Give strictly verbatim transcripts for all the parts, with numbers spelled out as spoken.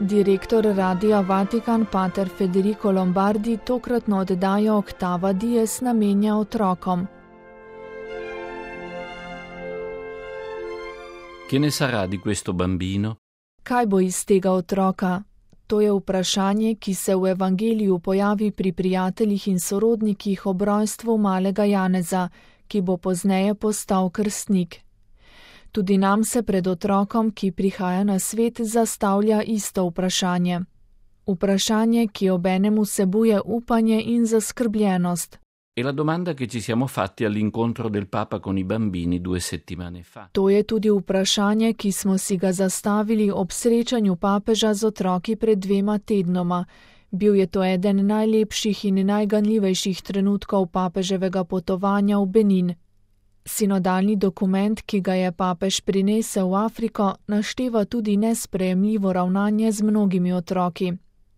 Direktor Radia Vatikan pater Federico Lombardi tokratno oddajo Octava Dies namenja otrokom. Che ne sarà di questo bambino? Kaj bo iz tega otroka? To je vprašanje, ki se v evangeliju pojavi pri prijateljih in sorodnikih ob rojstvu malega Janeza, ki bo pozneje postal krstnik. Tudi nam se pred otrokom, ki prihaja na svet, zastavlja isto vprašanje. Vprašanje, ki obenem vsebuje upanje in zaskrbljenost. È la domanda che ci siamo fatti all'incontro del Papa con i bambini due settimane fa. To je tudi vprašanje, ki smo si ga zastavili ob srečanju papeža z otroki pred dvema tednoma. Bil je to eden najlepših in najganljivejših trenutkov papeževega potovanja v Benin. Sinodalni dokument, ki ga je papež prinesel v Afriko, našteva tudi nesprejemljivo ravnanje z mnogimi otroki.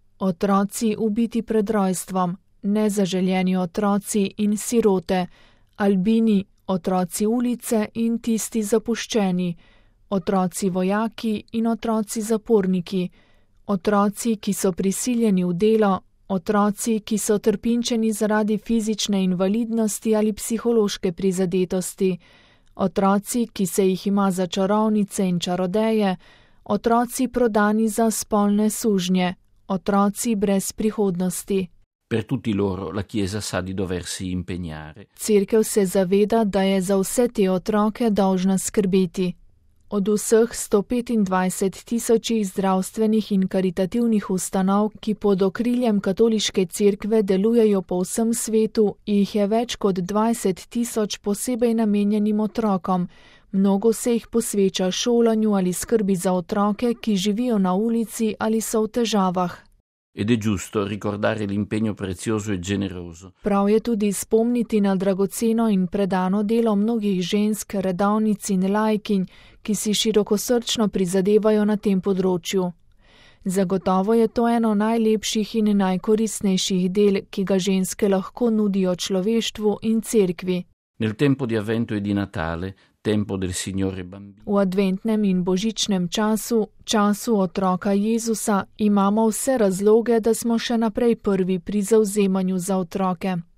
Otroci ubiti pred rojstvom, nezaželjeni otroci in sirote, albini, otroci ulice in tisti zapuščeni, otroci vojaki in otroci zaporniki, otroci, ki so prisiljeni v delo, otroci, ki so trpinčeni zaradi fizične invalidnosti ali psihološke prizadetosti, otroci, ki se jih ima za čarovnice in čarodeje, otroci prodani za spolne sužnje, otroci brez prihodnosti. Per tutti loro la Chiesa sa di doversi impegnare. Cerkev se zaveda, da je za vse te otroke dolžna skrbeti. Od vseh sto petindvajset tisočih zdravstvenih in karitativnih ustanov, ki pod okriljem katoliške cerkve delujejo po vsem svetu, jih je več kot dvajset tisoč posebej namenjenim otrokom. Mnogo se jih posveča šolanju ali skrbi za otroke, ki živijo na ulici ali so v težavah. Ed è giusto ricordare l'impegno prezioso e generoso. Prav je tudi spomniti na dragoceno in predano delo mnogih žensk, redovnic in laikinj, ki si širokosrčno prizadevajo na tem področju. Zagotovo je to eno najlepših in najkoristnejših del, ki ga ženske lahko nudijo človeštvu in cerkvi. Nel tempo di Avvento e di Natale, tempo del Signore Bambino. V adventnem in božičnem času, času otroka Jezusa, imamo vse razloge, da smo še naprej prvi pri zavzemanju za otroke.